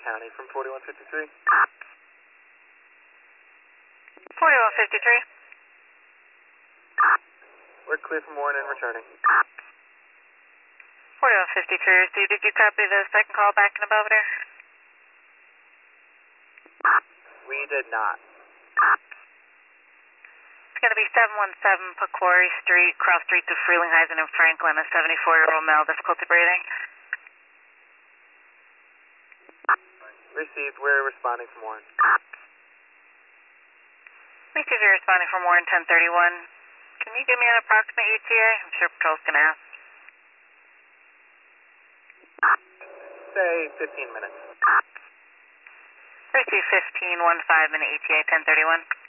County from 4153. 4153. We're clear from Warren and returning. 4153 received. Did you copy the second call back in above there? We did not. It's going to be 717 Pequori Street, cross streets of Frelinghuysen and Franklin, a 74-year-old male, difficulty breathing. Received. We're responding from Warren. Received, you're responding from Warren 1031. Can you give me an approximate ETA? I'm sure patrol's going to ask. Say 15 minutes. Received 15, 15 minute ETA 1031.